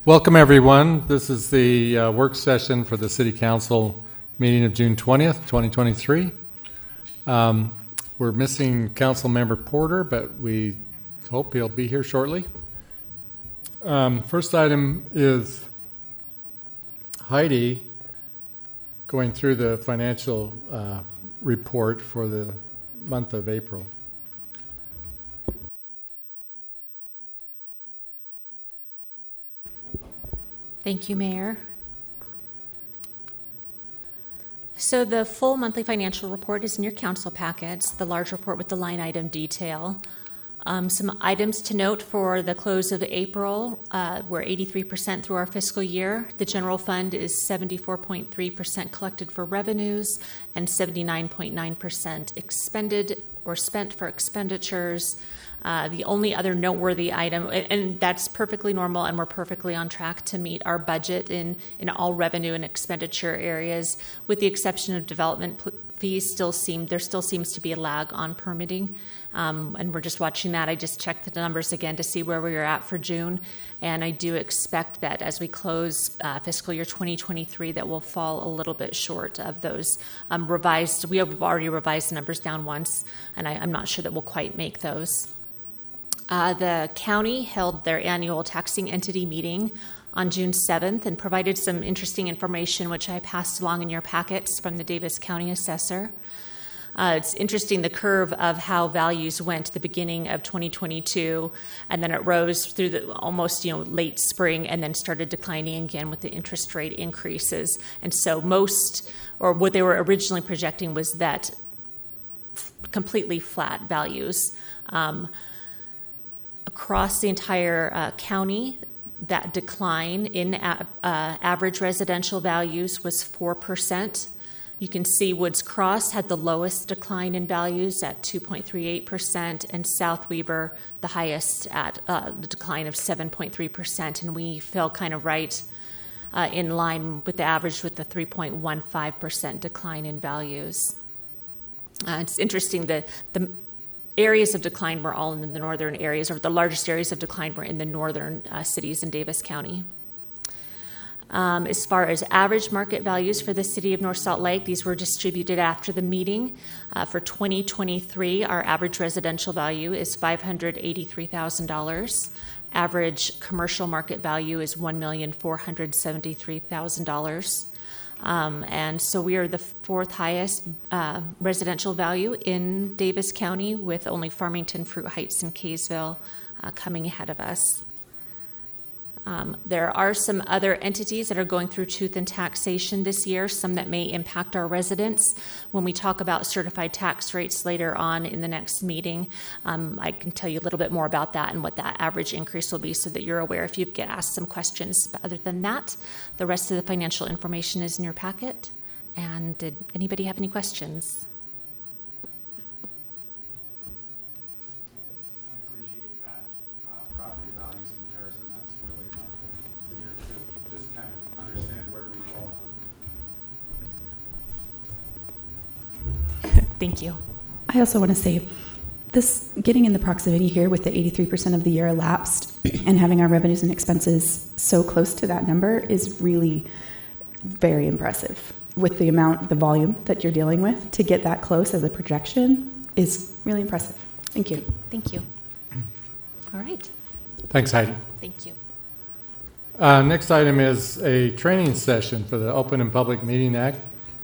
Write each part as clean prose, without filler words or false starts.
Welcome, everyone. This is the work session for the City Council meeting of June 20th, 2023. We're missing Council Member Porter, but we hope he'll be here shortly. First item is Heidi going through the financial report for the month of April. Thank you, Mayor. So the full monthly financial report is in your council packets, the large report with the line item detail. Some items to note for the close of April, we're 83% through our fiscal year. The general fund is 74.3% collected for revenues and 79.9% expended or spent for expenditures. The only other noteworthy item, and that's perfectly normal, and we're perfectly on track to meet our budget in all revenue and expenditure areas, with the exception of development fees. There still seems to be a lag on permitting, and we're just watching that. I just checked the numbers again to see where we are at for June, and I do expect that as we close fiscal year 2023, that we'll fall a little bit short of those revised. We have already revised the numbers down once, and I'm not sure that we'll quite make those. The county held their annual taxing entity meeting on June 7th and provided some interesting information, which I passed along in your packets from the Davis County Assessor. It's interesting, the curve of how values went at the beginning of 2022, and then it rose through the almost late spring and then started declining again with the interest rate increases. And so what they were originally projecting was that completely flat values. Across the entire county, that decline in average residential values was 4%. You can see Woods Cross had the lowest decline in values at 2.38%, and South Weber the highest at the decline of 7.3%. And we fell kind of right in line with the average with the 3.15% decline in values. It's interesting that the areas of decline were all in the northern areas, or the largest areas of decline were in the northern cities in Davis County. As far as average market values for the city of North Salt Lake, these were distributed after the meeting. For 2023, our average residential value is $583,000. Average commercial market value is $1,473,000. And so we are the fourth highest residential value in Davis County, with only Farmington, Fruit Heights, and Kaysville coming ahead of us. There are some other entities that are going through tooth and taxation this year, some that may impact our residents. When we talk about certified tax rates later on in the next meeting, I can tell you a little bit more about that and what that average increase will be, so that you're aware if you get asked some questions. But other than that, the rest of the financial information is in your packet. And did anybody have any questions? Thank you. I also want to say, this getting in the proximity here with the 83% of the year elapsed and having our revenues and expenses so close to that number is really very impressive. With the volume that you're dealing with, to get that close as a projection is really impressive. Thank you. Thank you. All right. Thanks, Heidi. Thank you. Next item is a training session for the Open and Public Meeting Act.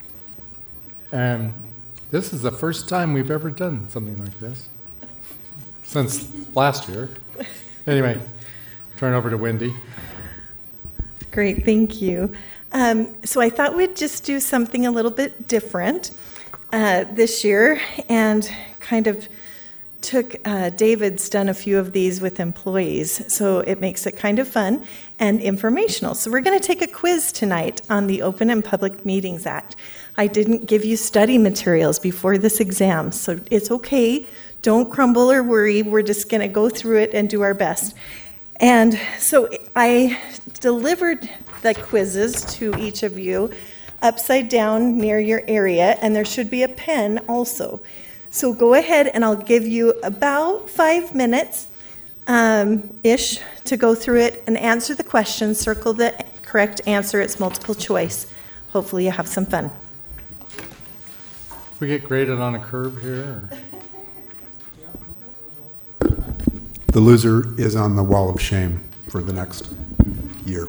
This is the first time we've ever done something like this since last year. Anyway, turn over to Wendy. Great, thank you. So I thought we'd just do something a little bit different this year, and kind of David's done a few of these with employees, so it makes it kind of fun and informational. So we're going to take a quiz tonight on the Open and Public Meetings Act. I didn't give you study materials before this exam, so it's okay. Don't crumble or worry. We're just going to go through it and do our best. And so I delivered the quizzes to each of you upside down near your area, and there should be a pen also. So go ahead, and I'll give you about 5 minutes ish to go through it and answer the questions. Circle the correct answer. It's multiple choice. Hopefully you have some fun. We get graded on a curve here? Or? The loser is on the wall of shame for the next year.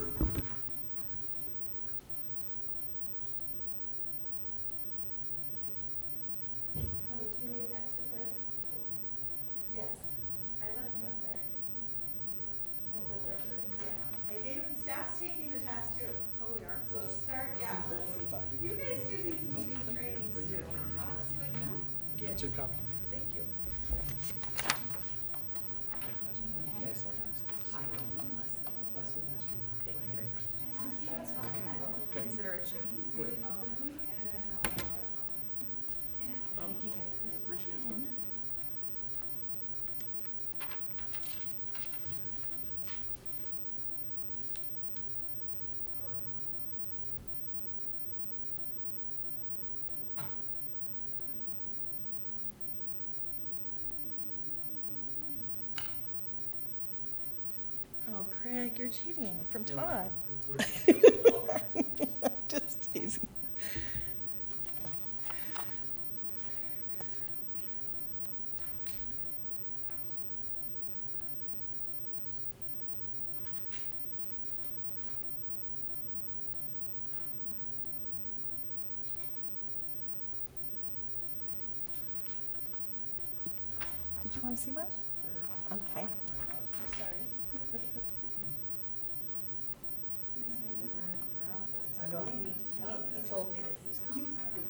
Oh, Craig, you're cheating from Todd. Just teasing. Did you want to see one? Okay. Sorry. He told me that he's not.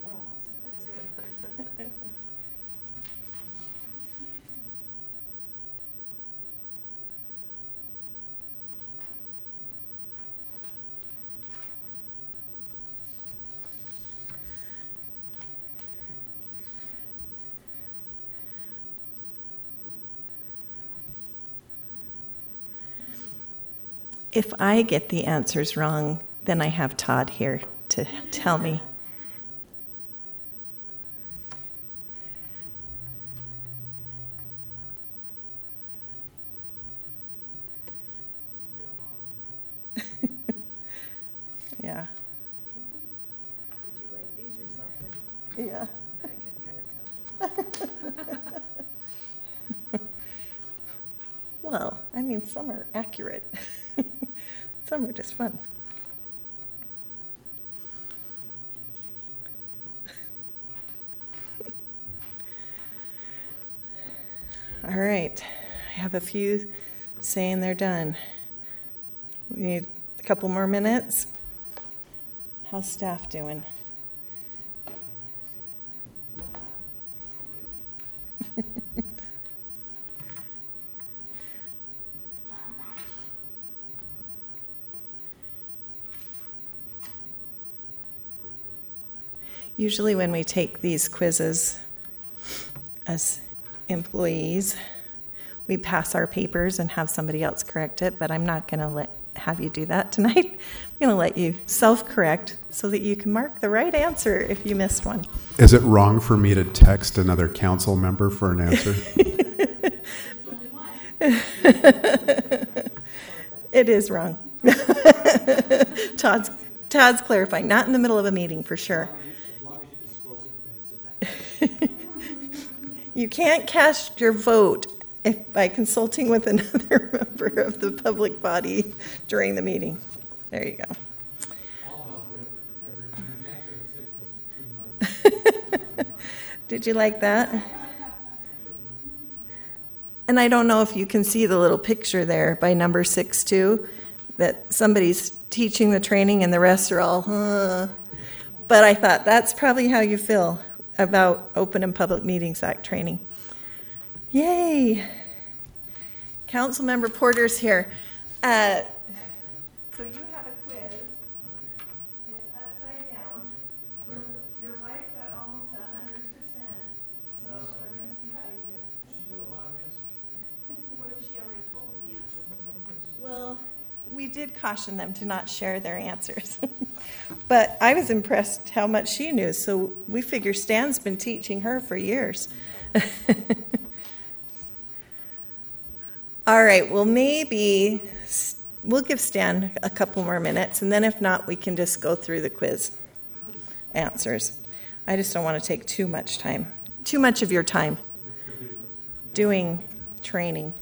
If I get the answers wrong, then I have Todd here to tell me. Yeah. Did you write these yourself? Yeah. I could kind of tell. Well, I mean, some are accurate. Some are just fun. All right. I have a few saying they're done. We need a couple more minutes. How's staff doing? Usually when we take these quizzes as employees, we pass our papers and have somebody else correct it, but I'm not going to have you do that tonight. I'm going to let you self-correct so that you can mark the right answer if you missed one. Is it wrong for me to text another council member for an answer? It is wrong. Todd's clarifying, not in the middle of a meeting for sure. You can't cast your vote by consulting with another member of the public body during the meeting. There you go. Did you like that? And I don't know if you can see the little picture there by number 6 too, that somebody's teaching the training and the rest are all, But I thought that's probably how you feel about Open and Public Meetings Act training. Yay! Councilmember Porter's here. So you have a quiz. And it's upside down. Your wife got almost 100%. So we're going to see how you do. She knew a lot of answers. What if she already told them the answer? Well, we did caution them to not share their answers. But I was impressed how much she knew, so we figure Stan's been teaching her for years. All right, well, maybe we'll give Stan a couple more minutes, and then if not, we can just go through the quiz answers. I just don't want to take too much of your time doing training.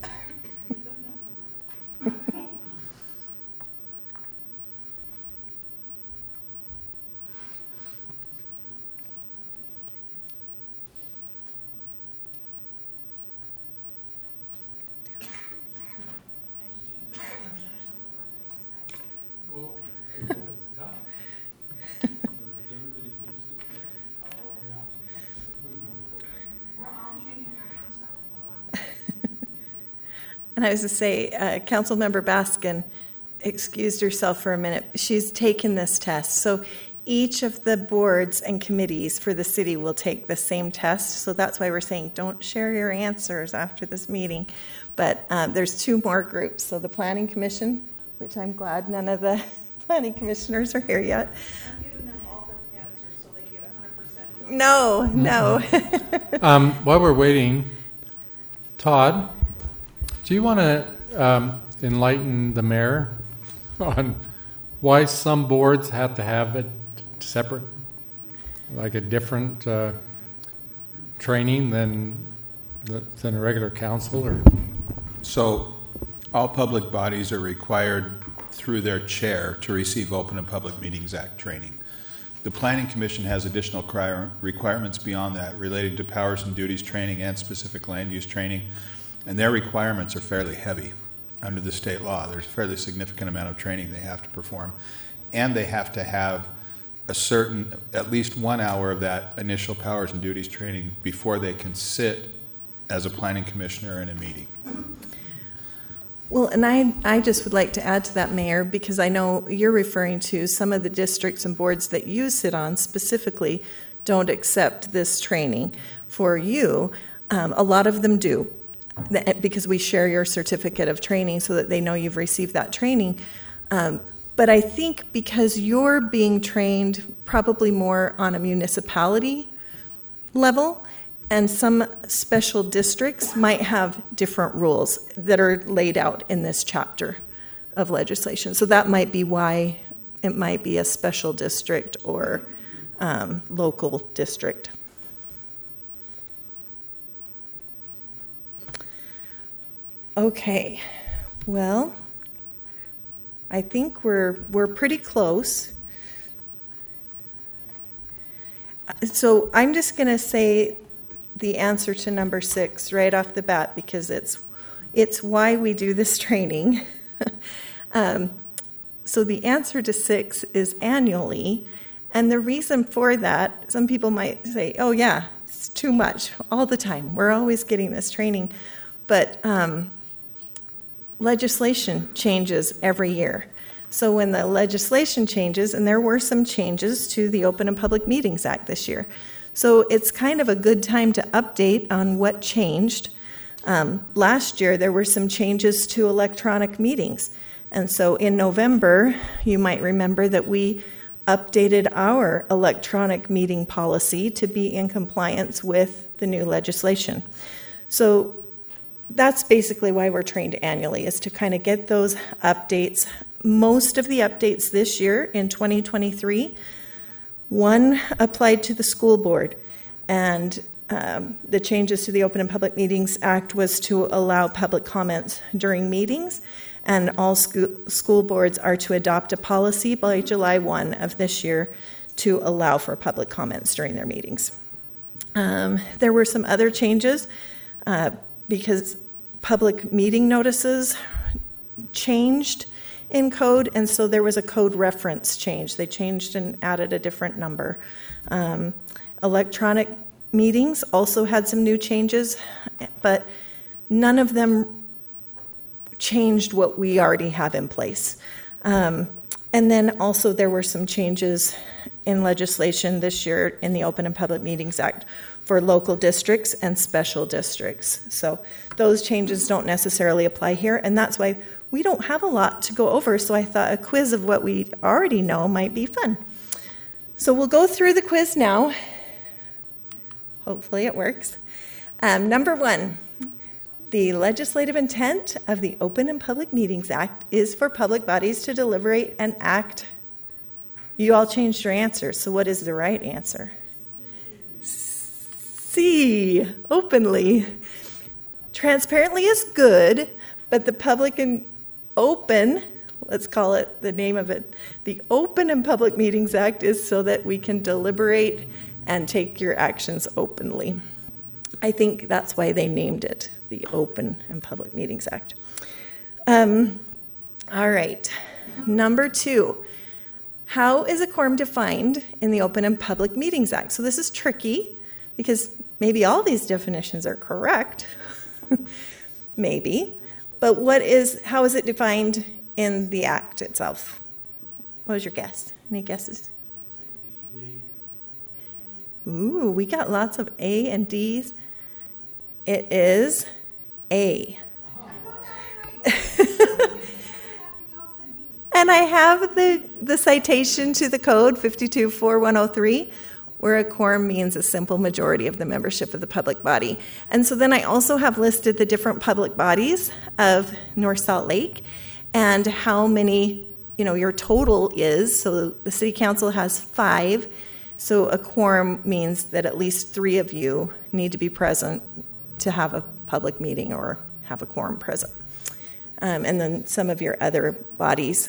And I was to say, Councilmember Baskin excused herself for a minute. She's taken this test. So each of the boards and committees for the city will take the same test. So that's why we're saying don't share your answers after this meeting. But there's 2 more groups. So the Planning Commission, which I'm glad none of the planning commissioners are here yet. I'm giving them all the answers so they get 100%. No. While we're waiting, Todd, do you want to enlighten the mayor on why some boards have to have it separate, like a different training than a regular council? Or So all public bodies are required through their chair to receive Open and Public Meetings Act training. The Planning Commission has additional requirements beyond that relating to powers and duties training and specific land use training, and their requirements are fairly heavy under the state law. There's a fairly significant amount of training they have to perform, and they have to have at least 1 hour of that initial powers and duties training before they can sit as a planning commissioner in a meeting. Well, and I just would like to add to that, Mayor, because I know you're referring to some of the districts and boards that you sit on specifically don't accept this training. For you, a lot of them do, because we share your certificate of training so that they know you've received that training. But I think because you're being trained probably more on a municipality level, and some special districts might have different rules that are laid out in this chapter of legislation. So that might be why it might be a special district or local district. Okay, well, I think we're pretty close. So I'm just going to say the answer to number 6 right off the bat, because it's why we do this training. So the answer to 6 is annually, and the reason for that, some people might say, oh yeah, it's too much all the time. We're always getting this training. But legislation changes every year. So when the legislation changes, and there were some changes to the Open and Public Meetings Act this year, so it's kind of a good time to update on what changed. Last year, there were some changes to electronic meetings. And so in November, you might remember that we updated our electronic meeting policy to be in compliance with the new legislation. So that's basically why we're trained annually, is to kind of get those updates. Most of the updates this year in 2023, one applied to the school board, and the changes to the Open and Public Meetings Act was to allow public comments during meetings, and all school boards are to adopt a policy by July 1 of this year to allow for public comments during their meetings. There were some other changes because public meeting notices changed in code, and so there was a code reference change. They changed and added a different number. Electronic meetings also had some new changes, but none of them changed what we already have in place. And then also there were some changes in legislation this year in the Open and Public Meetings Act for local districts and special districts. So those changes don't necessarily apply here, and that's why we don't have a lot to go over, so I thought a quiz of what we already know might be fun. So we'll go through the quiz now. Hopefully it works. Number 1, The legislative intent of the Open and Public Meetings Act is for public bodies to deliberate and act. You all changed your answer, so what is the right answer? C, openly. Transparently is good, but the public and open, let's call it the name of it, the Open and Public Meetings Act is so that we can deliberate and take your actions openly. I think that's why they named it the Open and Public Meetings Act. All right, number 2. How is a quorum defined in the Open and Public Meetings Act? So this is tricky because maybe all these definitions are correct, maybe, but how is it defined in the act itself? What was your guess? Any guesses? Ooh, we got lots of A and D's. It is A. And I have the citation to the code 524103, where a quorum means a simple majority of the membership of the public body. And so then I also have listed the different public bodies of North Salt Lake and how many, your total is. So the city council has 5. So a quorum means that at least 3 of you need to be present to have a public meeting or have a quorum present. And then some of your other bodies,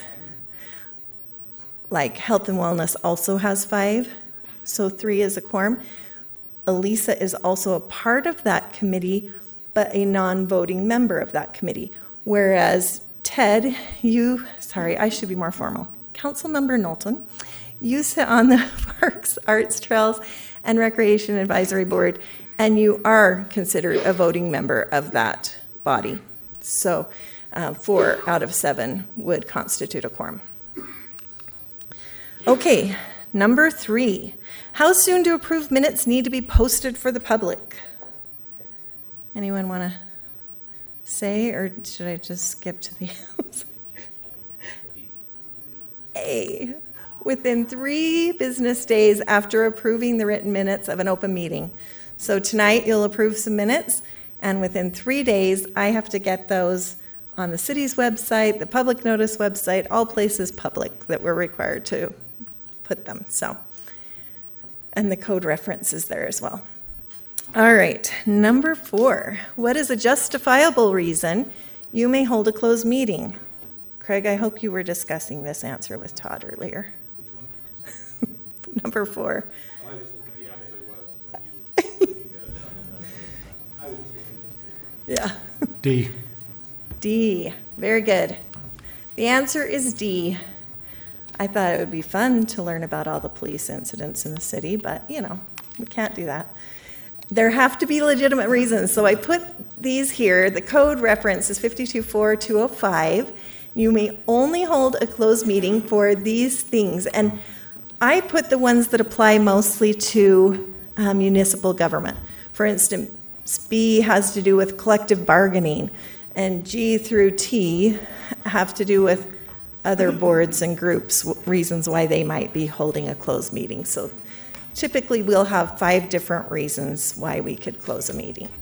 like Health and Wellness also has 5, so 3 is a quorum. Elisa is also a part of that committee, but a non-voting member of that committee. Whereas Ted, I should be more formal. Councilmember Knowlton, you sit on the Parks, Arts, Trails, and Recreation Advisory Board, and you are considered a voting member of that body. So 4 out of 7 would constitute a quorum. Okay, number 3. How soon do approved minutes need to be posted for the public? Anyone want to say, or should I just skip to the A? Within 3 business days after approving the written minutes of an open meeting. So tonight you'll approve some minutes, and within 3 days I have to get those on the city's website, the public notice website, all places public that we're required to put them. So, and the code reference is there as well. All right, number 4. What is a justifiable reason you may hold a closed meeting? Craig, I hope you were discussing this answer with Todd earlier. Number 4. Yeah. D. D. Very good. The answer is D. I thought it would be fun to learn about all the police incidents in the city, but, we can't do that. There have to be legitimate reasons. So I put these here. The code reference is 524205. You may only hold a closed meeting for these things. And I put the ones that apply mostly to municipal government. For instance, B has to do with collective bargaining, and G through T have to do with other boards and groups, reasons why they might be holding a closed meeting. So typically we'll have 5 different reasons why we could close a meeting.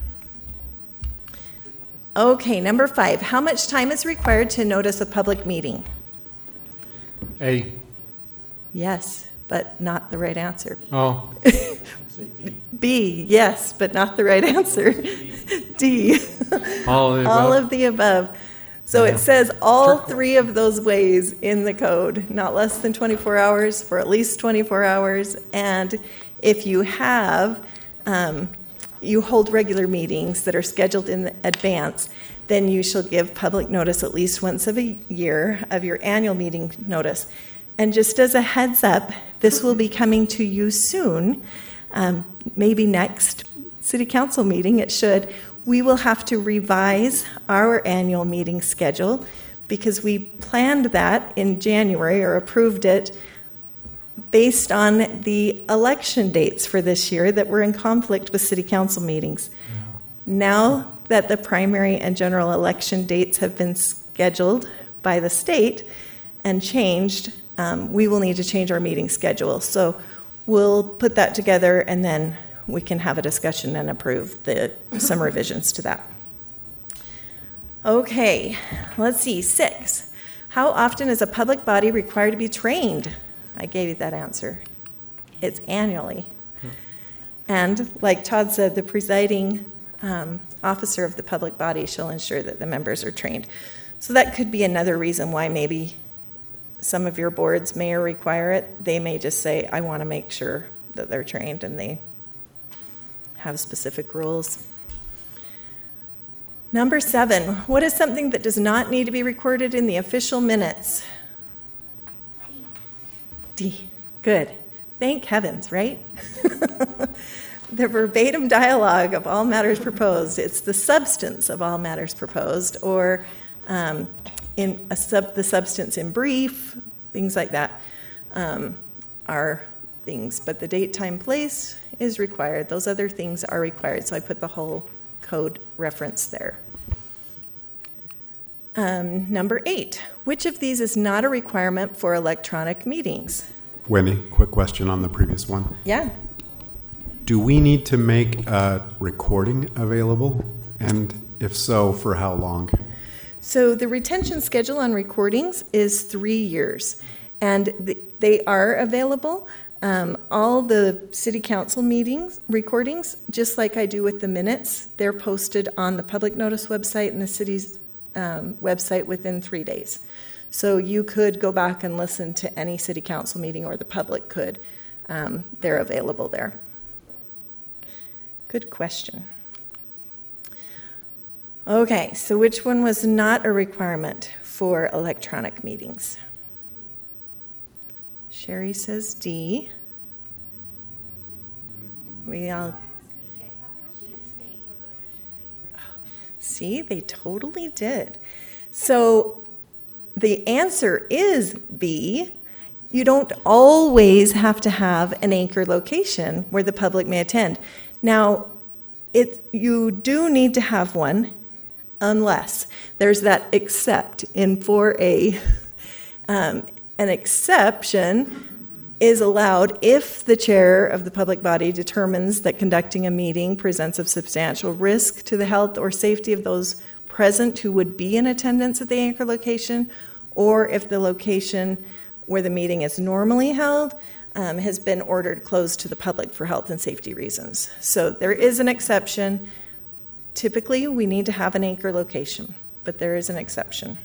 Okay, number 5. How much time is required to notice a public meeting? A. Yes, but not the right answer. Oh, B, yes, but not the right answer. D, all of the all above. of the above. So Yeah. it says all 3 of those ways in the code, not less than 24 hours, for at least 24 hours. And if you have, you hold regular meetings that are scheduled in advance, then you shall give public notice at least once a year of your annual meeting notice. And just as a heads up, this will be coming to you soon, maybe next city council meeting, it should. We will have to revise our annual meeting schedule because we planned that in January or approved it based on the election dates for this year that were in conflict with city council meetings. Yeah. Now that the primary and general election dates have been scheduled by the state and changed, we will need to change our meeting schedule. So we'll put that together and then we can have a discussion and approve some revisions to that. Okay, let's see, 6. How often is a public body required to be trained? I gave you that answer. It's annually. And like Todd said, the presiding officer of the public body shall ensure that the members are trained. So that could be another reason why maybe some of your boards may require it. They may just say, I want to make sure that they're trained, and they have specific rules. Number 7, what is something that does not need to be recorded in the official minutes? D. Good. Thank heavens, right? The verbatim dialogue of all matters proposed. It's the substance of all matters proposed, or the substance in brief, things like that are things. But the date, time, place is required. Those other things are required. So I put the whole code reference there. Number 8, which of these is not a requirement for electronic meetings? Wendy, quick question on the previous one. Yeah. Do we need to make a recording available? And if so, for how long? So the retention schedule on recordings is 3 years, and they are available. All the city council meetings, recordings, just like I do with the minutes, they're posted on the public notice website and the city's website within 3 days. So you could go back and listen to any city council meeting, or the public could. They're available there. Good question. Okay, so which one was not a requirement for electronic meetings? Sherry says D. We all see, they totally did. So the answer is B. You don't always have to have an anchor location where the public may attend. Now, you do need to have one unless there's that except in 4A. An exception is allowed if the chair of the public body determines that conducting a meeting presents a substantial risk to the health or safety of those present who would be in attendance at the anchor location, or if the location where the meeting is normally held has been ordered closed to the public for health and safety reasons. So there is an exception. Typically, we need to have an anchor location, but there is an exception.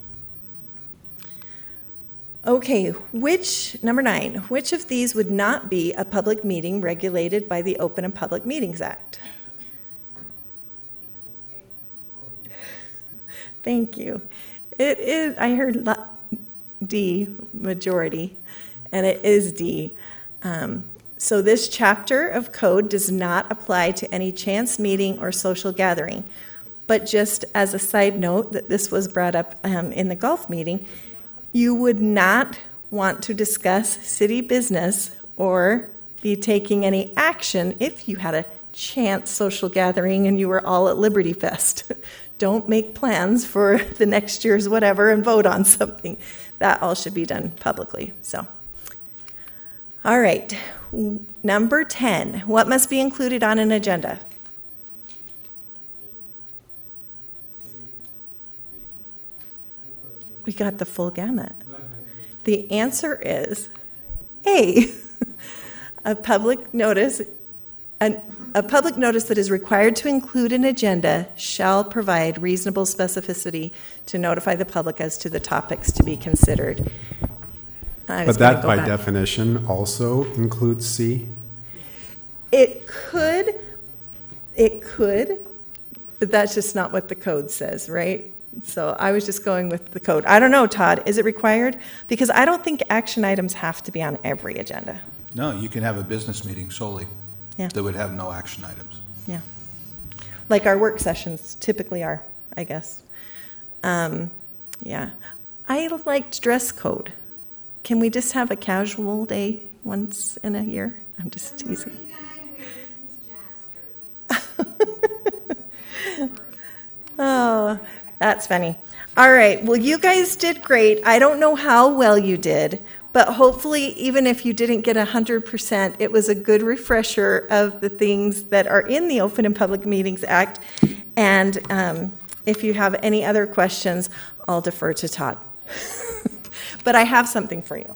Okay, number 9, which of these would not be a public meeting regulated by the Open and Public Meetings Act? Thank you. It is, I heard D, majority, and it is D. So this chapter of code does not apply to any chance meeting or social gathering. But just as a side note, that this was brought up in the golf meeting, you would not want to discuss city business or be taking any action if you had a chance social gathering and you were all at Liberty Fest. Don't make plans for the next year's whatever and vote on something. That all should be done publicly. So, all right. Number 10, what must be included on an agenda? We got the full gamut. The answer is A, a public notice. A public notice that is required to include an agenda shall provide reasonable specificity to notify the public as to the topics to be considered. But that, by definition, also includes C? It could, but that's just not what the code says, right? So I was just going with the code. I don't know, Todd, is it required? Because I don't think action items have to be on every agenda. No, you can have a business meeting solely Yeah. that would have no action items. Yeah. Like our work sessions typically are, I guess. Yeah. I liked dress code. Can we just have a casual day once in a year? I'm just teasing. Oh, that's funny. All right. Well, you guys did great. I don't know how well you did, but hopefully, even if you didn't get 100%, it was a good refresher of the things that are in the Open and Public Meetings Act. And If you have any other questions, I'll defer to Todd. But I have something for you.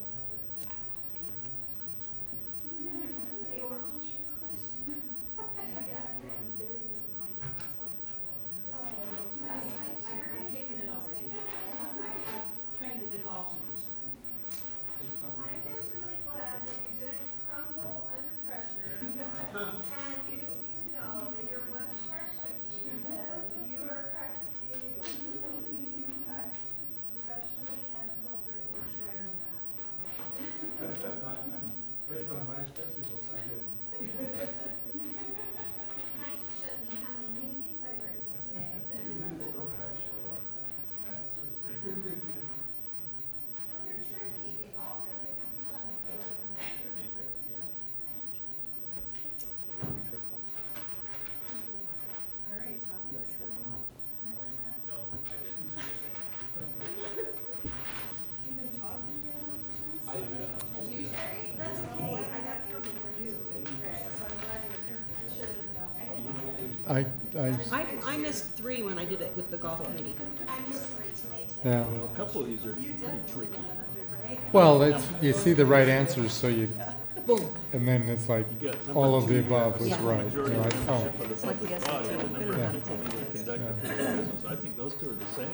I missed 3 when I did it with the golf committee. Yeah. A couple of these are pretty tricky. Well, you see the right answers, so you, and then it's like, all of the above was right. You're like, oh, It's like the SAT. I'm gonna know how to take it. Conducted business. I think those two are the same.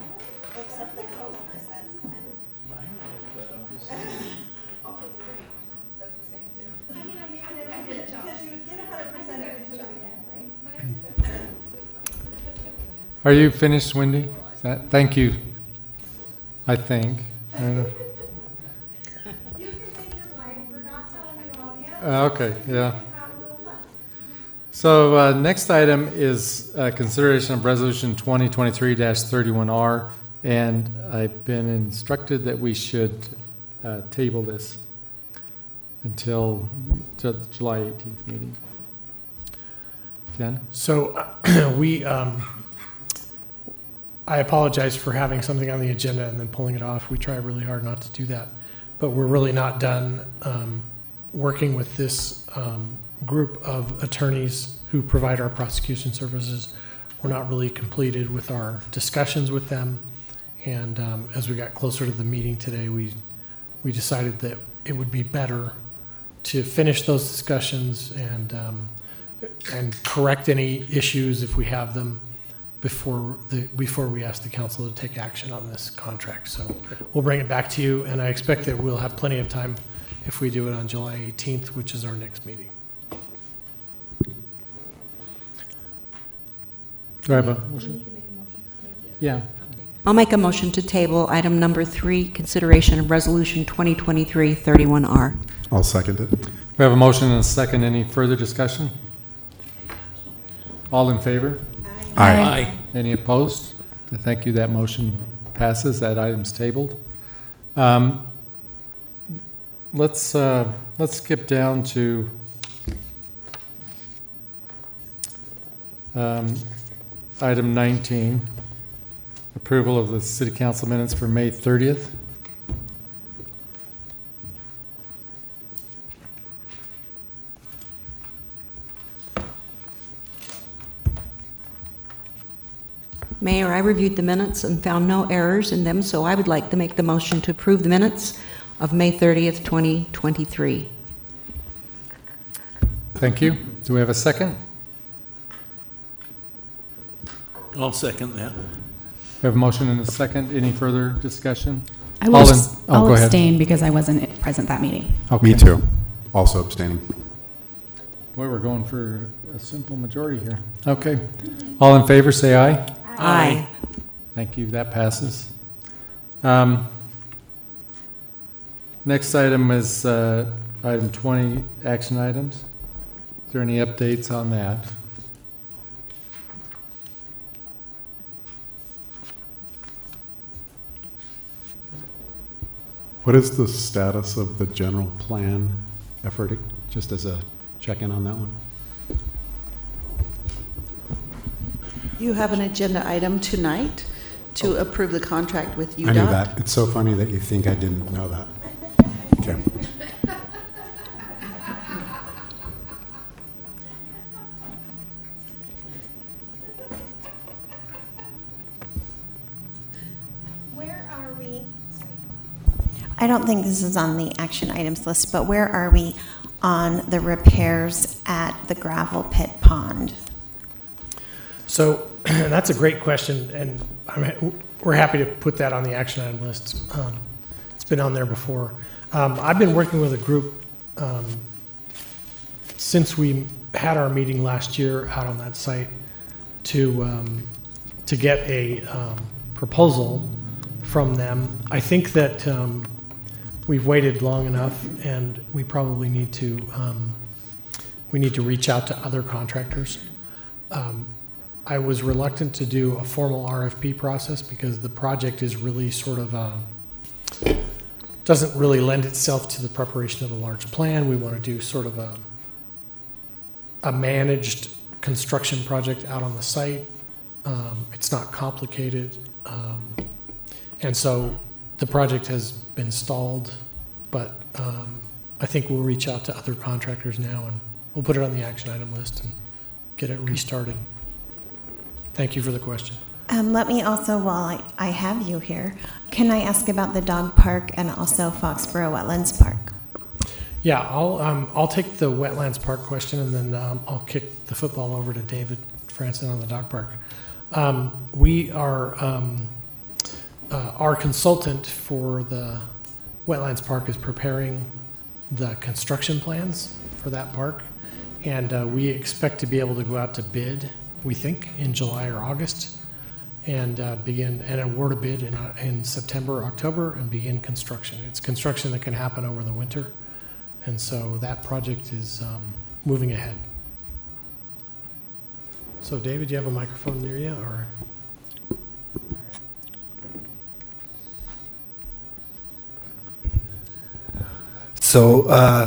But I'm just saying. Are you finished, Wendy? Thank you, I think. Okay, yeah. So next item is consideration of Resolution 2023-31R, and I've been instructed that we should table this until the July 18th meeting. Ken? So I apologize for having something on the agenda and then pulling it off. We try really hard not to do that, but we're really not done working with this group of attorneys who provide our prosecution services. We're not really completed with our discussions with them, and as we got closer to the meeting today, we decided that it would be better to finish those discussions and correct any issues if we have them before we ask the council to take action on this contract. So we'll bring it back to you, and I expect that we'll have plenty of time if we do it on July 18th, which is our next meeting. Do I have a motion? Yeah. I'll make a motion to table item number 3, consideration of resolution 2023-31R. I'll second it. We have a motion and a second. Any further discussion? All in favor? Aye. Any opposed? Thank you. That motion passes. That item's tabled. Let's skip down to item 19, approval of the city council minutes for May 30th. Mayor, I reviewed the minutes and found no errors in them, so I would like to make the motion to approve the minutes of May 30th, 2023. Thank you. Do we have a second? I'll second that. We have a motion and a second. Any further discussion? I'll Go ahead. abstain because I wasn't present that meeting. Okay. Me too. Also abstaining. Boy, we're going for a simple majority here. Okay. All in favor, say aye. Aye. Thank you. That passes. Next item is item 20, action items. Is there any updates on that? What is the status of the general plan effort, just as a check-in on that one? You have an agenda item tonight to approve the contract with UDOT. I knew that. It's so funny that you think I didn't know that. Okay. I don't think this is on the action items list, but where are we on the repairs at the gravel pit pond? So that's a great question, and we're happy to put that on the action item list. It's been on there before. I've been working with a group since we had our meeting last year out on that site to get a proposal from them. I think that we've waited long enough, and we probably need to reach out to other contractors. I was reluctant to do a formal RFP process because the project is really sort of doesn't really lend itself to the preparation of a large plan. We want to do sort of a managed construction project out on the site. It's not complicated. And so the project has been stalled, but I think we'll reach out to other contractors now, and we'll put it on the action item list and get it restarted. Thank you for the question. Let me also, while I have you here, can I ask about the dog park and also Foxborough Wetlands Park? Yeah, I'll take the wetlands park question, and then I'll kick the football over to David Franson on the dog park. We are our consultant for the wetlands park is preparing the construction plans for that park, and we expect to be able to go out to bid, we think, in July or August, and begin and award a bid in September or October and begin construction. It's construction that can happen over the winter, and so that project is moving ahead. So, David, do you have a microphone near you, or? So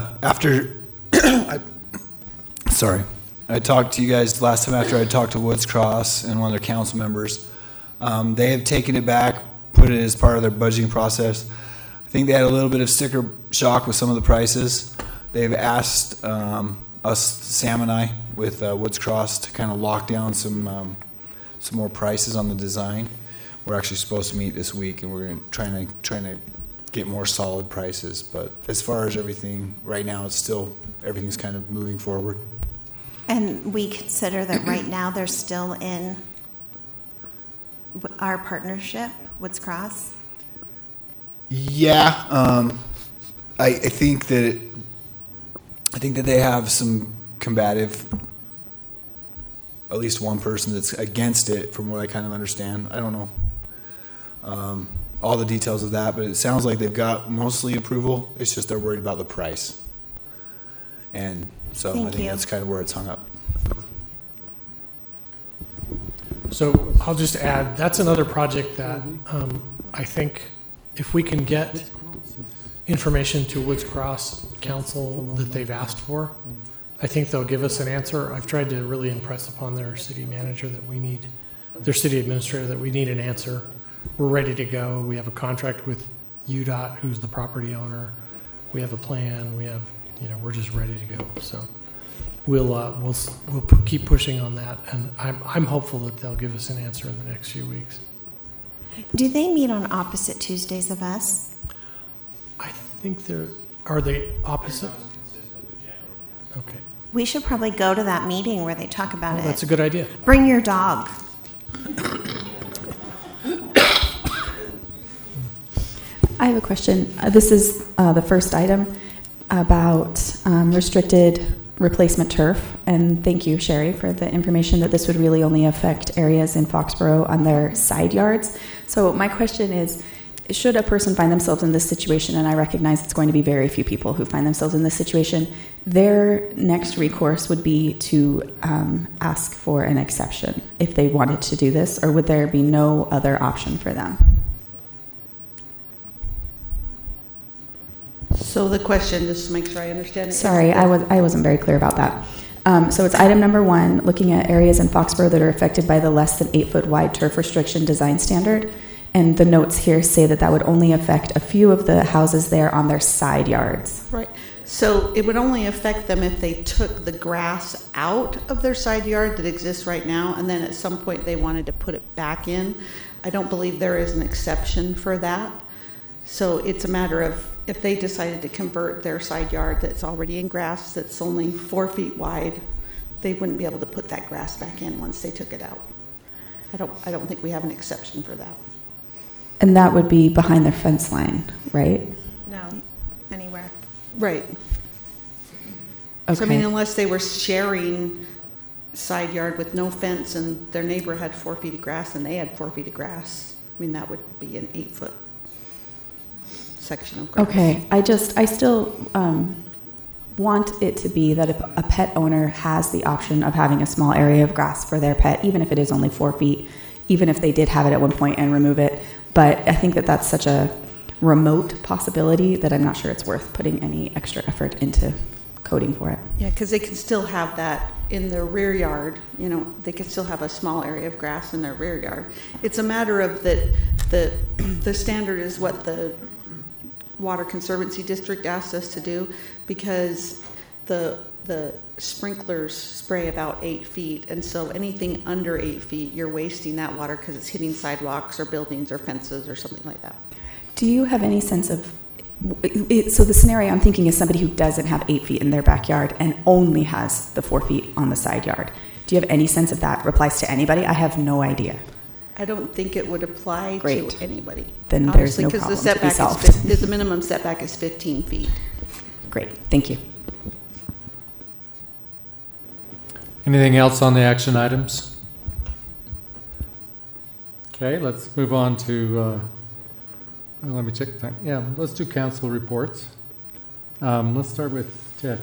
I talked to you guys last time after I talked to Woods Cross and one of their council members. They have taken it back, put it as part of their budgeting process. I think they had a little bit of sticker shock with some of the prices. They've asked us, Sam and I, with Woods Cross, to kind of lock down some more prices on the design. We're actually supposed to meet this week, and we're trying to get more solid prices. But as far as everything right now, everything's kind of moving forward. And we consider that right now they're still in our partnership, Woods Cross? Yeah, I think that they have some combative, at least one person that's against it, from what I kind of understand. I don't know all the details of that, but it sounds like they've got mostly approval. It's just they're worried about the price. And so I think that's kind of where it's hung up. So I'll just add, that's another project that I think if we can get information to Woods Cross Council that they've asked for, I think they'll give us an answer. I've tried to really impress upon their city manager that we need, their city administrator, that we need an answer. We're ready to go. We have a contract with UDOT, who's the property owner. We have a plan. We have, we're just ready to go. So we'll keep pushing on that, and I'm hopeful that they'll give us an answer in the next few weeks. Do they meet on opposite Tuesdays of us? I think are they opposite? Okay. We should probably go to that meeting where they talk about it. That's a good idea. Bring your dog. I have a question. This is the first item about restricted replacement turf. And thank you, Sherry, for the information that this would really only affect areas in Foxborough on their side yards. So my question is, should a person find themselves in this situation, and I recognize it's going to be very few people who find themselves in this situation, their next recourse would be to ask for an exception if they wanted to do this, or would there be no other option for them? So the question, just to make sure I understand it. Sorry, I wasn't very clear about that. So it's item number 1, looking at areas in Foxborough that are affected by the less than 8-foot wide turf restriction design standard. And the notes here say that would only affect a few of the houses there on their side yards. Right. So it would only affect them if they took the grass out of their side yard that exists right now, and then at some point they wanted to put it back in. I don't believe there is an exception for that. So it's a matter of if they decided to convert their side yard that's already in grass, that's only 4 feet wide, they wouldn't be able to put that grass back in once they took it out. I don't think we have an exception for that. And that would be behind their fence line, right? No, anywhere. Right. Okay. So I mean, unless they were sharing side yard with no fence and their neighbor had 4 feet of grass and they had 4 feet of grass, I mean, that would be an 8-foot section of grass. Okay, I still want it to be that if a pet owner has the option of having a small area of grass for their pet, even if it is only 4 feet, even if they did have it at one point and remove it. But I think that that's such a remote possibility that I'm not sure it's worth putting any extra effort into coding for it. Yeah, because they can still have that in their rear yard, you know, they can still have a small area of grass in their rear yard. It's a matter of that the standard is what the Water Conservancy District asked us to do, because the sprinklers spray about 8 feet, and so anything under 8 feet, you're wasting that water because it's hitting sidewalks or buildings or fences or something like that. Do you have any sense of, so the scenario I'm thinking is somebody who doesn't have 8 feet in their backyard and only has the 4 feet on the side yard. Do you have any sense if that applies to anybody? I have no idea. I don't think it would apply Great. to anybody. Then there's no because problem the to be setback solved. is the minimum setback is 15 feet. Great, thank you. Anything else on the action items? Okay, let's move on to, let me check that. Yeah, let's do council reports. Let's start with Ted.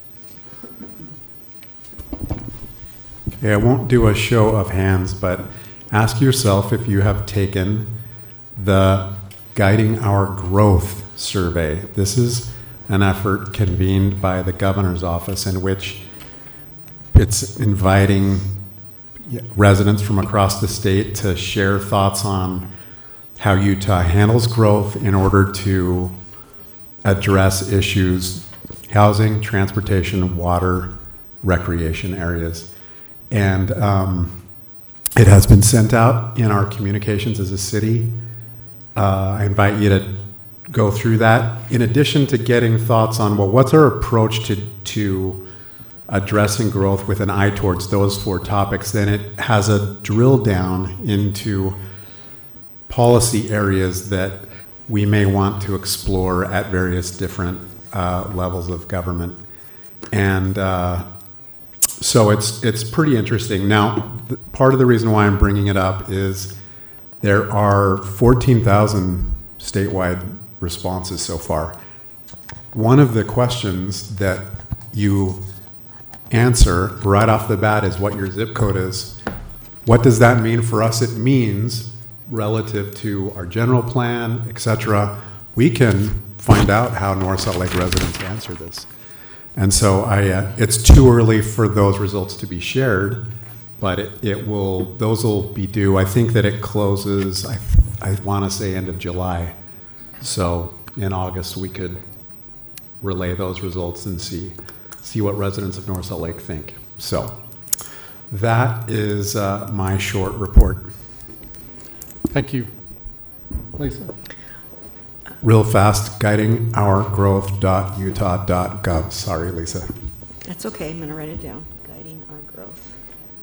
Okay, I won't do a show of hands, but ask yourself if you have taken the Guiding Our Growth survey. This is an effort convened by the governor's office in which it's inviting residents from across the state to share thoughts on how Utah handles growth in order to address issues, housing, transportation, water, recreation areas. And it has been sent out in our communications as a city. I invite you to go through that. In addition to getting thoughts on, well, what's our approach to addressing growth with an eye towards those 4 topics, then it has a drill down into policy areas that we may want to explore at various different levels of government. And so it's pretty interesting. Now, part of the reason why I'm bringing it up is there are 14,000 statewide responses so far. One of the questions that you answer right off the bat is what your zip code is. What does that mean for us? It means relative to our general plan, etc., we can find out how North Salt Lake residents answer this. And so it's too early for those results to be shared, but those will be due. I think that it closes, I want to say end of July. So in August we could relay those results and see what residents of North Salt Lake think. So that is my short report. Thank you. Lisa? Real fast, guidingourgrowth.utah.gov. Sorry, Lisa. That's okay, I'm going to write it down. Guiding Our Growth.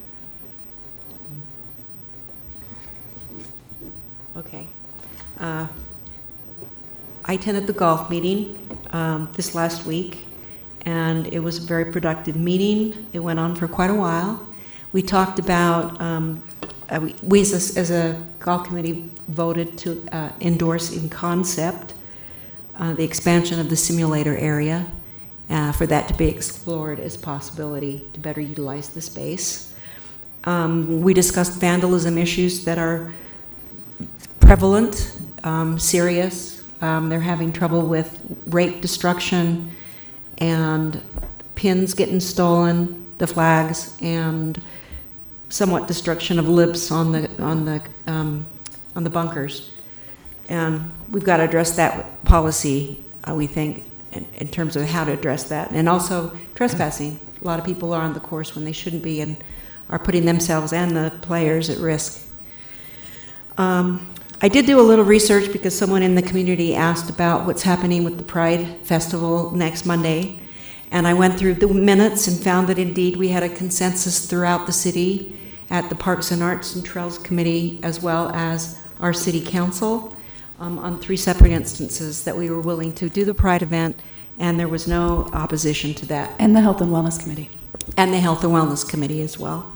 Okay. I attended the golf meeting this last week, and it was a very productive meeting. It went on for quite a while. We talked about, we as a golf committee voted to endorse in concept the expansion of the simulator area for that to be explored as a possibility to better utilize the space. We discussed vandalism issues that are prevalent, serious. They're having trouble with rake destruction and pins getting stolen, the flags, and somewhat destruction of lips on the bunkers. And we've got to address that policy, we think, in terms of how to address that. And also trespassing. A lot of people are on the course when they shouldn't be and are putting themselves and the players at risk. I did do a little research because someone in the community asked about what's happening with the Pride Festival next Monday. And I went through the minutes and found that indeed we had a consensus throughout the city at the Parks and Arts and Trails Committee, as well as our city council, on 3 separate instances that we were willing to do the Pride event, and there was no opposition to that. And the Health and Wellness Committee. And the Health and Wellness Committee as well.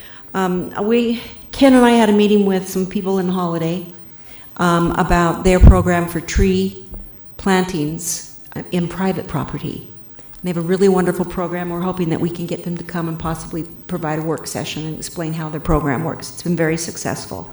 Ken and I had a meeting with some people in Holiday about their program for tree plantings in private property. They have a really wonderful program. We're hoping that we can get them to come and possibly provide a work session and explain how their program works. It's been very successful.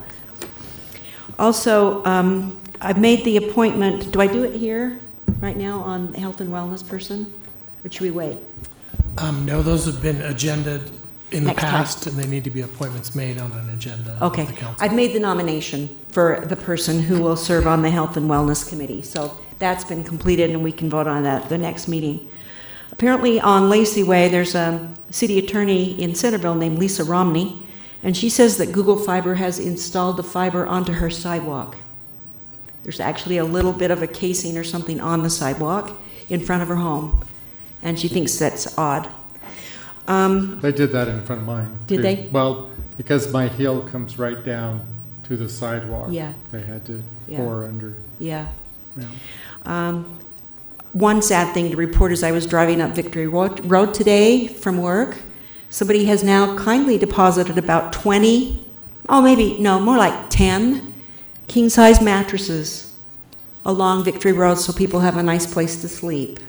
Also, I've made the appointment. Do I do it here right now on the health and wellness person? Or should we wait? No, those have been agended in the Next time. past, and they need to be appointments made on an agenda of Okay. the council. I've made the nomination for the person who will serve on the Health and Wellness Committee. So that's been completed, and we can vote on that at the next meeting. Apparently on Lacey Way, there's a city attorney in Centerville named Lisa Romney, and she says that Google Fiber has installed the fiber onto her sidewalk. There's actually a little bit of a casing or something on the sidewalk in front of her home, and she thinks that's odd. They did that in front of mine. Did too. they? Well, because my heel comes right down to the sidewalk. Yeah. They had to Yeah. bore under. Yeah. Yeah. One sad thing to report is I was driving up Victory Road today from work. Somebody has now kindly deposited about 20, more like 10 king-size mattresses along Victory Road so people have a nice place to sleep.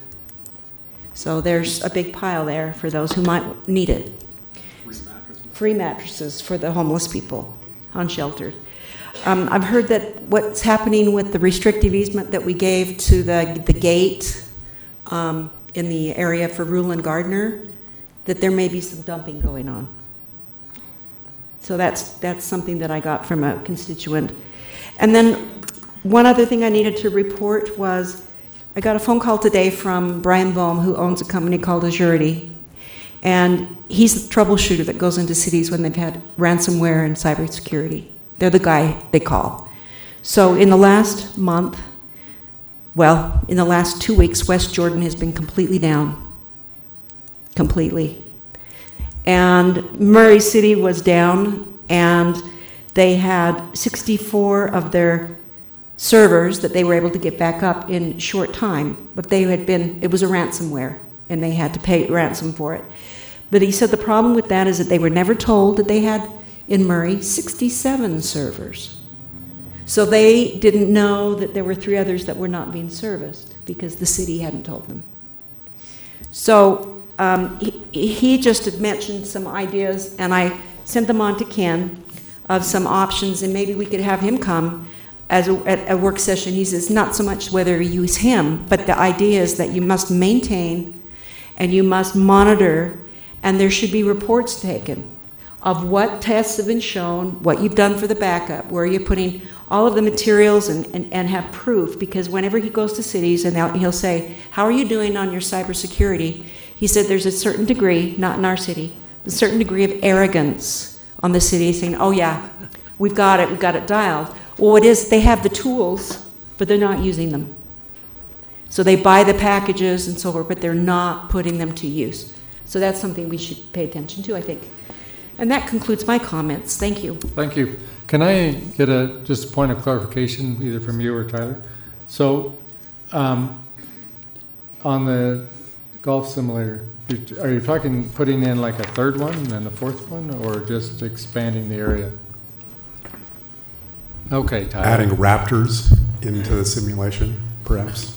So there's a big pile there for those who might need it. Free mattresses for the homeless people, unsheltered. I've heard that what's happening with the restrictive easement that we gave to the gate in the area for Rulin Gardner, that there may be some dumping going on. So that's something that I got from a constituent. And then one other thing I needed to report was I got a phone call today from Brian Bohm, who owns a company called Azurity. And he's the troubleshooter that goes into cities when they've had ransomware and cybersecurity. They're the guy they call. So in the last month, in the last 2 weeks, West Jordan has been completely down. Completely. And Murray City was down, and they had 64 of their servers that they were able to get back up in short time. But it was a ransomware, and they had to pay ransom for it. But he said the problem with that is that they were never told that they had, in Murray, 67 servers. So they didn't know that there were 3 others that were not being serviced because the city hadn't told them. So he just had mentioned some ideas, and I sent them on to Ken of some options, and maybe we could have him come at a work session. He says not so much whether you use him, but the idea is that you must maintain and you must monitor, and there should be reports taken of what tests have been shown, what you've done for the backup, where you're putting all of the materials and have proof, because whenever he goes to cities and he'll say, how are you doing on your cybersecurity? He said there's a certain degree, not in our city, a certain degree of arrogance on the city saying, oh yeah, we've got it dialed. Well, it is, they have the tools, but they're not using them. So they buy the packages and so forth, but they're not putting them to use. So that's something we should pay attention to, I think. And that concludes my comments. Thank you. Thank you. Can I get just a point of clarification, either from you or Tyler? So, on the golf simulator, are you talking putting in like a 3rd one and a 4th one, or just expanding the area? Okay, Tyler. Adding raptors into the simulation, perhaps.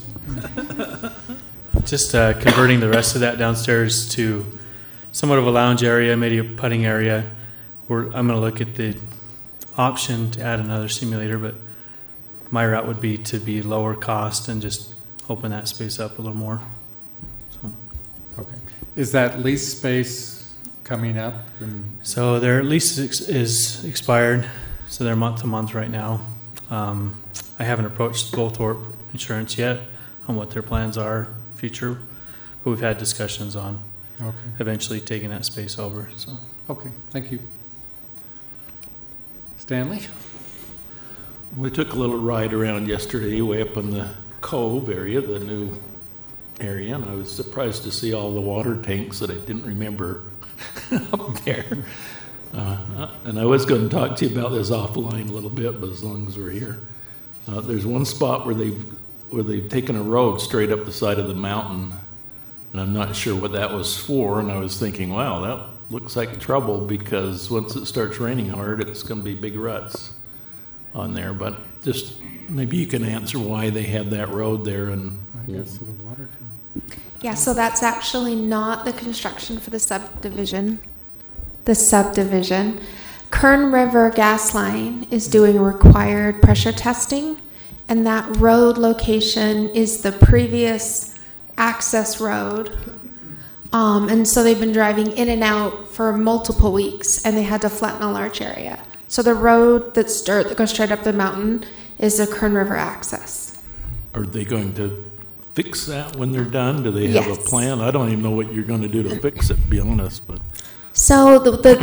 Just converting the rest of that downstairs to somewhat of a lounge area, maybe a putting area. I'm going to look at the option to add another simulator, but my route would be to be lower cost and just open that space up a little more. So. Okay. Is that lease space coming up? So their lease is expired, so they're month to month right now. I haven't approached Goldthorpe Insurance yet on what their plans are future, but we've had discussions on eventually taking that space over. So. Okay, thank you. Stanley? We took a little ride around yesterday, way up in the Cove area, the new area, and I was surprised to see all the water tanks that I didn't remember up there. And I was going to talk to you about this offline a little bit, but as long as we're here. There's one spot where they've taken a road straight up the side of the mountain, and I'm not sure what that was for, and I was thinking, wow, that looks like trouble, because once it starts raining hard, it's going to be big ruts on there. But just maybe you can answer why they had that road there. And I guess the water. Yeah, so that's actually not the construction for the subdivision. The subdivision. Kern River Gas Line is doing required pressure testing, and that road location is the previous access road. And so they've been driving in and out for multiple weeks, and they had to flatten a large area. So the road that goes straight up the mountain is the Kern River access. Are they going to fix that when they're done? Do they have a plan? I don't even know what you're going to do to fix it, to be honest. But so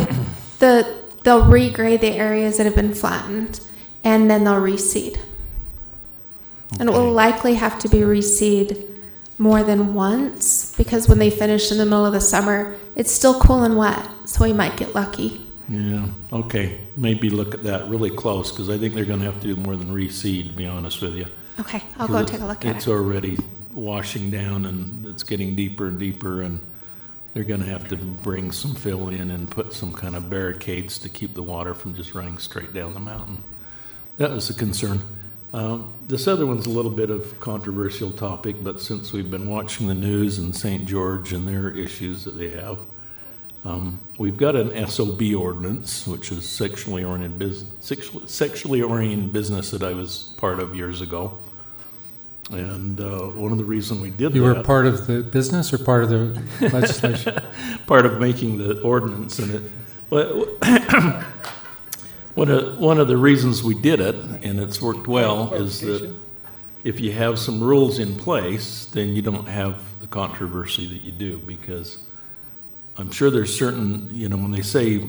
they'll regrade the areas that have been flattened, and then they'll reseed. Okay. And it will likely have to be reseed more than once, because when they finish in the middle of the summer, it's still cool and wet, so we might get lucky. Yeah, okay. Maybe look at that really close, because I think they're going to have to do more than reseed, to be honest with you. Okay, I'll go take a look at it. It's already washing down, and it's getting deeper and deeper, and they're going to have to bring some fill in and put some kind of barricades to keep the water from just running straight down the mountain. That was a concern. This other one's a little bit of controversial topic, but since we've been watching the news and St. George and their issues that they have, we've got an SOB ordinance, which is sexually oriented business that I was part of years ago. And one of the reasons we did You were part of the business or part of the legislation? Part of making the ordinance. And it, one of the reasons we did it, and it's worked well, is that if you have some rules in place, then you don't have the controversy that you do, because I'm sure there's certain, when they say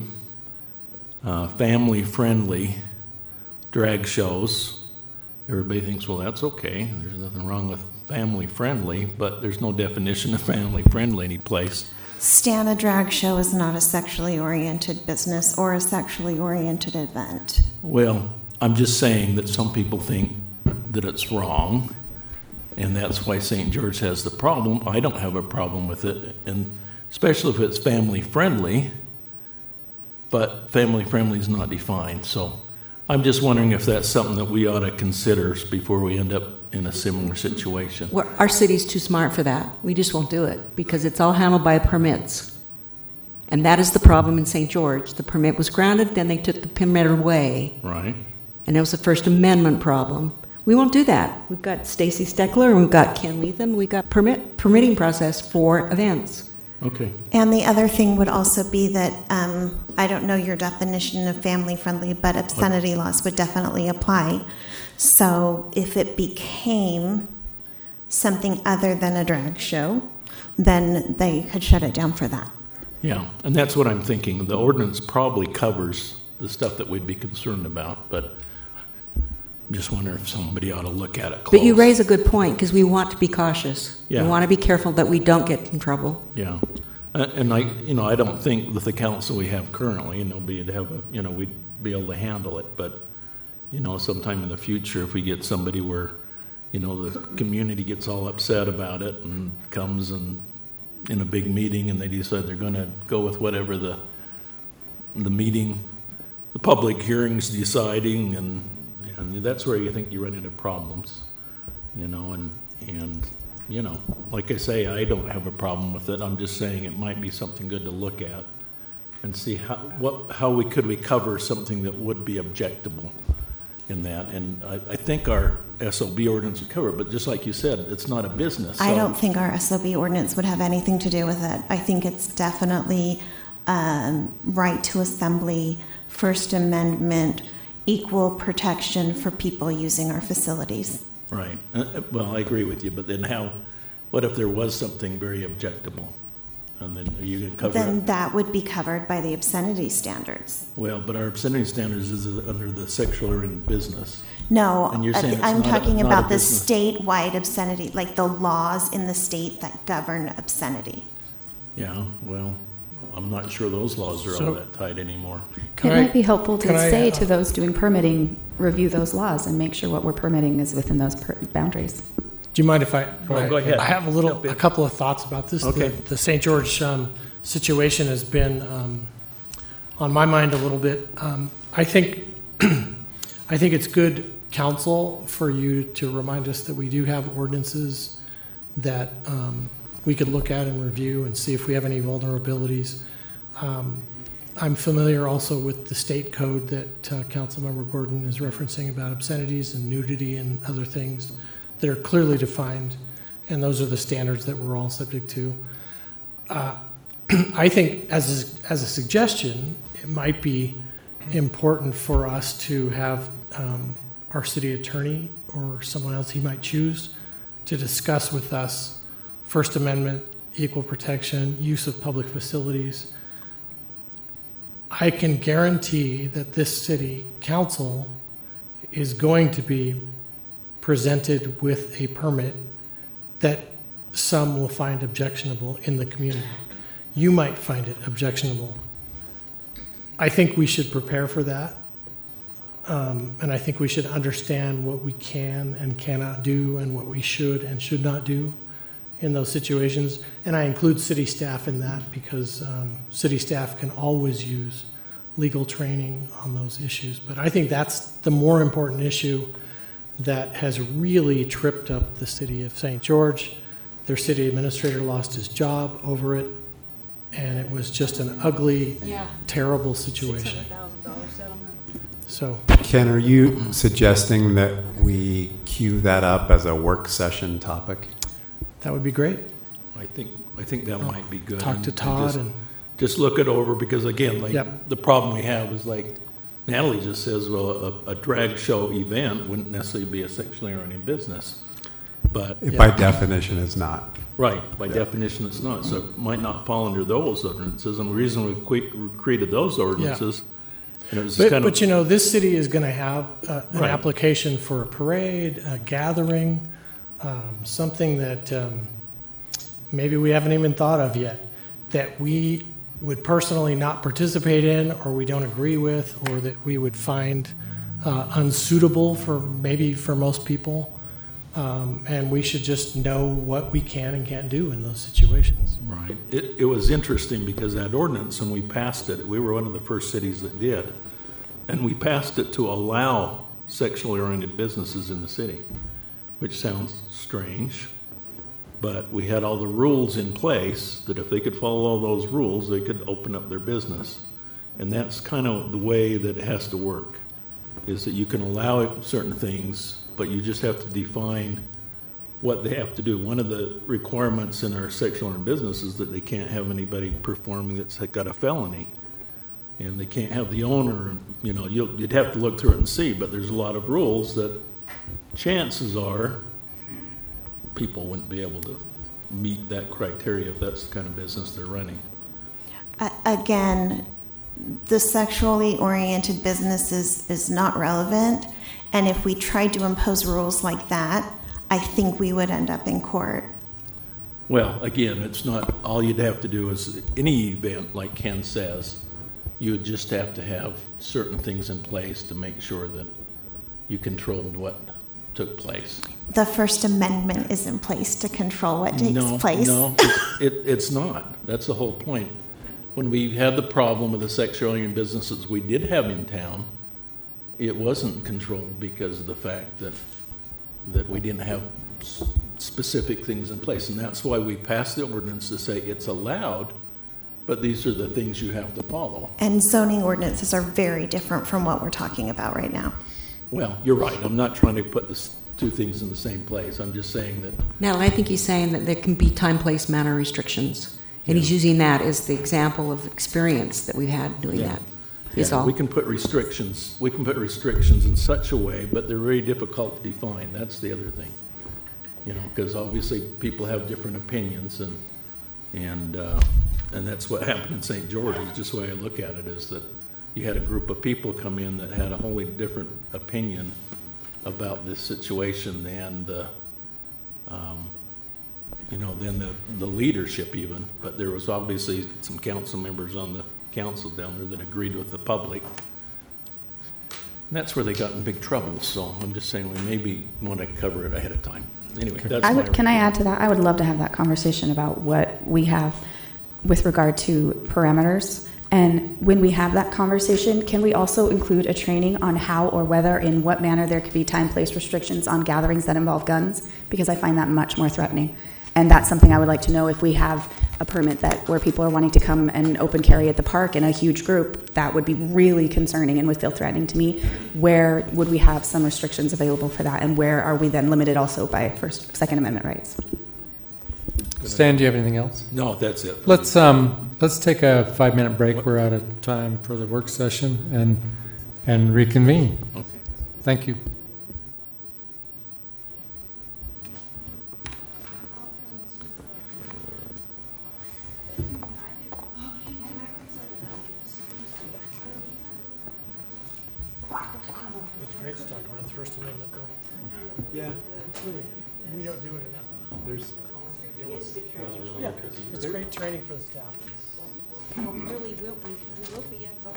family-friendly drag shows, everybody thinks, well, that's okay. There's nothing wrong with family-friendly, but there's no definition of family-friendly any place. Stan, a drag show is not a sexually oriented business or a sexually oriented event. Well, I'm just saying that some people think that it's wrong, and that's why St. George has the problem. I don't have a problem with it, and especially if it's family-friendly, but family-friendly is not defined. So I'm just wondering if that's something that we ought to consider before we end up in a similar situation. Our city's too smart for that. We just won't do it, because it's all handled by permits. And that is the problem in St. George. The permit was granted, then they took the permit away. Right. And that was a First Amendment problem. We won't do that. We've got Stacy Steckler, and we've got Ken Leatham. We've got permitting process for events. Okay. And the other thing would also be that, I don't know your definition of family-friendly, but obscenity laws would definitely apply. So if it became something other than a drag show, then they could shut it down for that. Yeah, and that's what I'm thinking. The ordinance probably covers the stuff that we'd be concerned about, but I'm just wondering if somebody ought to look at it close. But you raise a good point, because we want to be cautious. Yeah. We want to be careful that we don't get in trouble. Yeah, and I don't think with the council we have currently, we'd be able to handle it. But sometime in the future, if we get somebody where, the community gets all upset about it and comes and in a big meeting and they decide they're going to go with whatever the public hearing's deciding, and that's where you think you run into problems, and like I say, I don't have a problem with it. I'm just saying it might be something good to look at and see how we could cover something that would be objectable in that. And I think our SOB ordinance would cover it, but just like you said, it's not a business. I don't think our SOB ordinance would have anything to do with it. I think it's definitely right to assembly, First Amendment, equal protection for people using our facilities. Right. Well, I agree with you, but then what if there was something very objectable? And then are you going to cover Then it? that would be covered by the obscenity standards. Well, but our obscenity standards is under the sexual or in business. No, And you're saying it's I'm not a- talking not a about the business. statewide obscenity, like the laws in the state that govern obscenity. Yeah, well, I'm not sure those laws are all So- that tight anymore. It might be helpful to can I, say to those doing permitting, review those laws and make sure what we're permitting is within those boundaries. Do you mind if I? Oh, go ahead. I have a couple of thoughts about this. Okay. The St. George situation has been on my mind a little bit. I think it's good counsel for you to remind us that we do have ordinances that we could look at and review and see if we have any vulnerabilities. I'm familiar also with the state code that Councilmember Gordon is referencing about obscenities and nudity and other things that are clearly defined, and those are the standards that we're all subject to. I think as a suggestion, it might be important for us to have our city attorney or someone else he might choose to discuss with us First Amendment, equal protection, use of public facilities. I can guarantee that this city council is going to be presented with a permit that some will find objectionable in the community. You might find it objectionable. I think we should prepare for that. And I think we should understand what we can and cannot do and what we should and should not do in those situations. And I include city staff in that because city staff can always use legal training on those issues. But I think that's the more important issue that has really tripped up the city of St. George. Their city administrator lost his job over it, and it was just an ugly, terrible situation. So, Ken, are you suggesting that we queue that up as a work session topic? that would be great. I think that might be good. Talk to And Todd and, just look it over, because again, like, Yep. the problem we have is like Natalie just says, well, a drag show event wouldn't necessarily be a sexually oriented business. But, By definition, it's not. right, by definition, it's not. So it might not fall under those ordinances. And the reason we created those ordinances, and it was kind of. but you know, this city is going to have an Right. application for a parade, a gathering, something that maybe we haven't even thought of yet, that we would personally not participate in, or we don't agree with, or that we would find unsuitable for most people. And we should just know what we can and can't do in those situations. Right. It was interesting because that ordinance, when we passed it, we were one of the first cities that did. And we passed it to allow sexually oriented businesses in the city, which sounds strange. But we had all the rules in place that if they could follow all those rules, they could open up their business. And that's kind of the way that it has to work, is that you can allow certain things, but you just have to define what they have to do. One of the requirements in our sexual oriented business is that they can't have anybody performing that's got a felony. And they can't have the owner, you know, you'd have to look through it and see, but there's a lot of rules that chances are people wouldn't be able to meet that criteria if that's the kind of business they're running. Again, the sexually oriented business is not relevant. And if we tried to impose rules like that, I think we would end up in court. Well, again, it's not, all you'd have to do is, any event, like Ken says, you would just have to have certain things in place to make sure that you controlled what took place. The First Amendment is in place to control what takes place. No, it's not. That's the whole point. When we had the problem with the sexual oriented businesses we did have in town, it wasn't controlled because of the fact that we didn't have specific things in place. And that's why we passed the ordinance to say it's allowed, but these are the things you have to follow. And zoning ordinances are very different from what we're talking about right now. Well, you're right. I'm not trying to put the two things in the same place. I'm just saying that. Natalie, I think he's saying that there can be time, place, manner restrictions. And he's using that as the example of experience that we've had doing that. Is all. We can put restrictions. We can put restrictions in such a way, but they're very difficult to define. That's the other thing. You know, because obviously people have different opinions, and And that's what happened in St. George, is just the way I look at it, is that you had a group of people come in that had a wholly different opinion about this situation than the, than the leadership even. But there was obviously some council members on the council down there that agreed with the public. And that's where they got in big trouble. So I'm just saying we maybe want to cover it ahead of time. Anyway, that's my Can I report. add to that? I would love to have that conversation about what we have with regard to parameters. And when we have that conversation, can we also include a training on how or whether, in what manner there could be time, place restrictions on gatherings that involve guns? Because I find that much more threatening. And that's something I would like to know. If we have a permit that where people are wanting to come and open carry at the park in a huge group, that would be really concerning and would feel threatening to me. Where would we have some restrictions available for that? And where are we then limited also by Second Amendment rights? Stan, do you have anything else? No, that's it. Let's take a 5-minute break. We're out of time for the work session and reconvene. Okay. Thank you. It's great to talk about the First Amendment, though. Yeah. We don't do it enough. Yeah, it's great training for the staff. Really will be, we will be involved.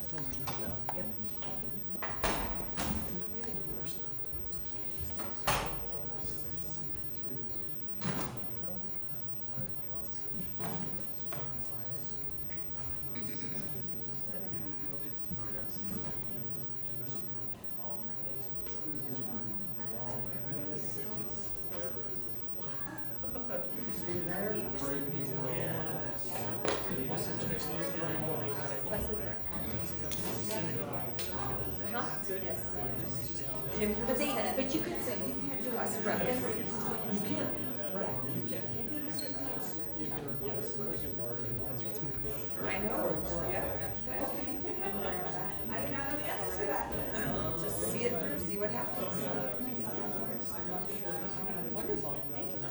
But you could say, you can't do us right. You can't. Right. You can't. I know. Yeah. I do not know the answer to that. Just see it through, see what happens. Wonderful. Thank you.